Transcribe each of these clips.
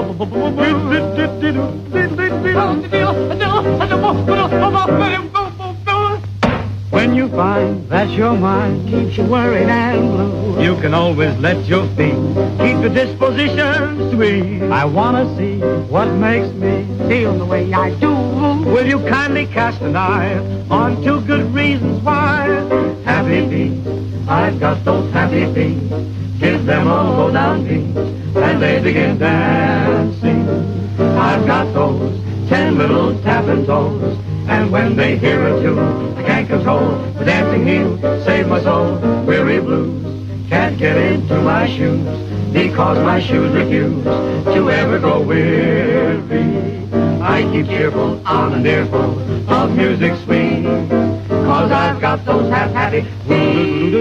When you find that your mind keeps you worried and blue, you can always let your feet keep the disposition sweet. I wanna see what makes me feel the way I do. Will you kindly cast an eye on two good reasons why? Happy feet, I've got those happy feet. Give them a low down beat, and they begin dancing. I've got those 10 little tapping toes, and when they hear a tune, I can't control the dancing heels. Save my soul, weary blues can't get into my shoes, because my shoes refuse to ever grow weary. I keep cheerful on an earful of music sweet, cause I've got those happy feet.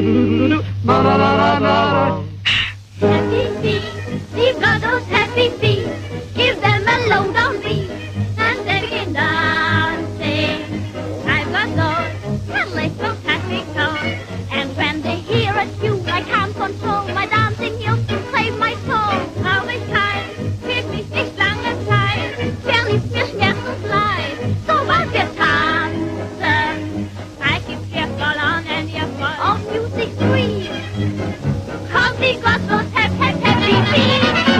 Happy feet, we've got those happy feet. Give them a low down beat, and they begin dancing. I've got those 10 little happy toes, and when they hear a tune, I can't control my dancing heels to save my soul. All this time, wird mich nicht lange Zeit, verliebt mir schmerzensleid. So was wir tanzen. I keep cheerful on and earful of music sweet, cause we got those happy feet.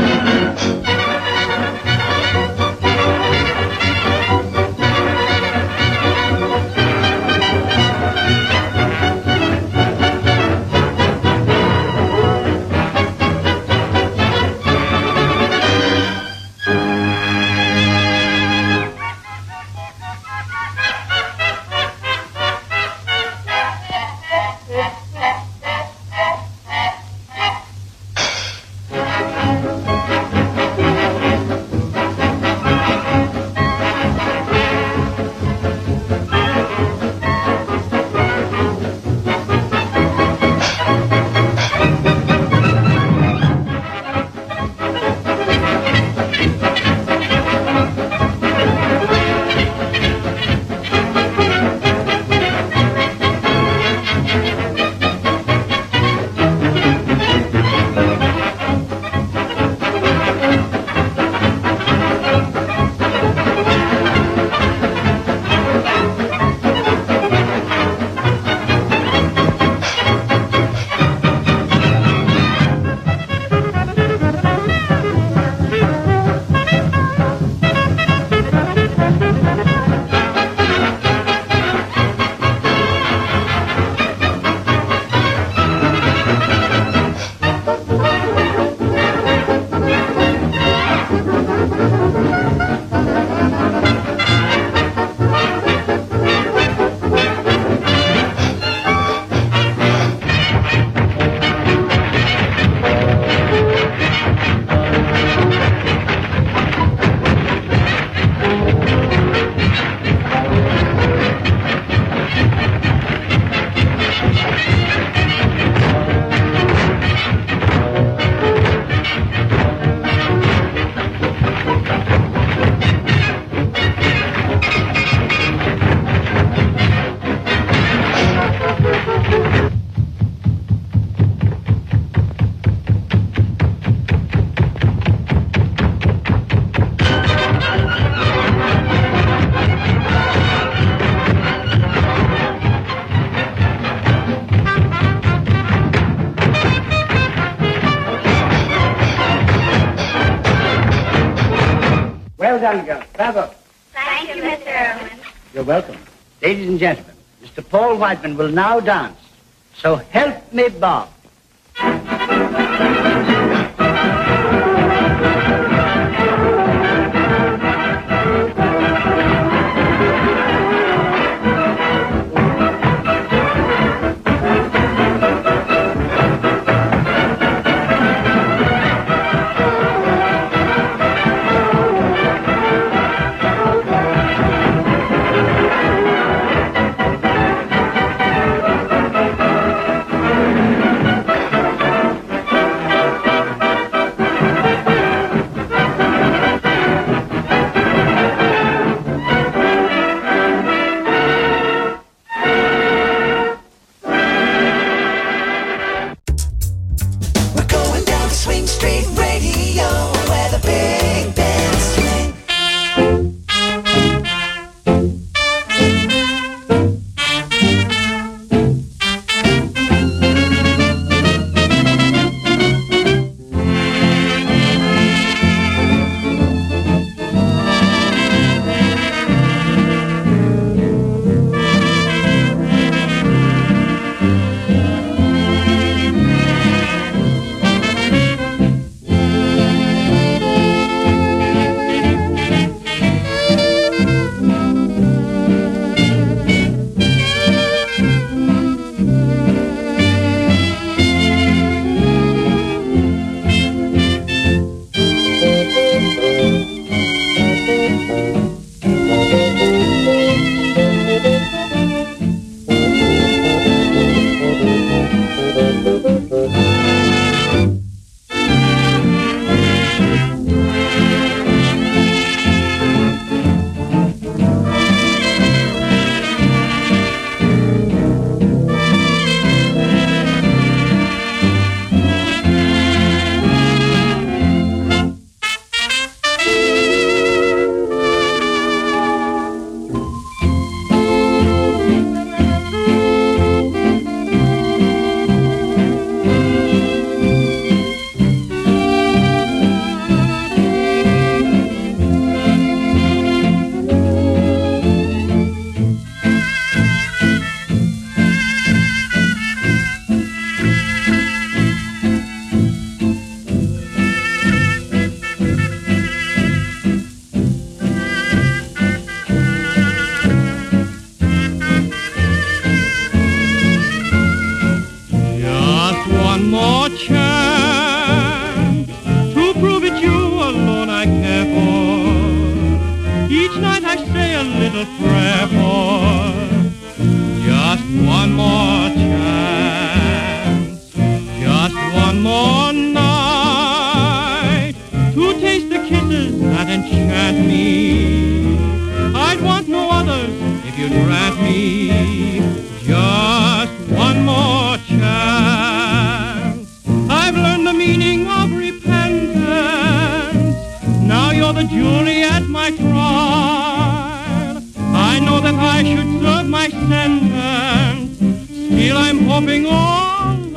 Well done, girl. Bravo. Thank you, Mr. Irwin. You're welcome. Ladies and gentlemen, Mr. Paul Whiteman will now dance. So help me, Bob.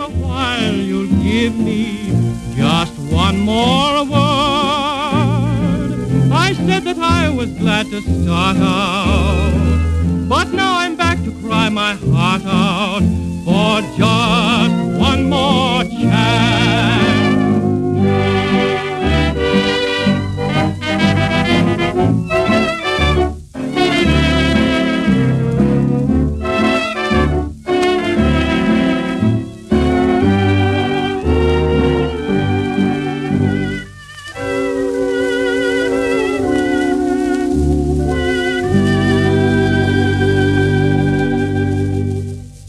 a while you'll give me just one more word. I said that I was glad to start out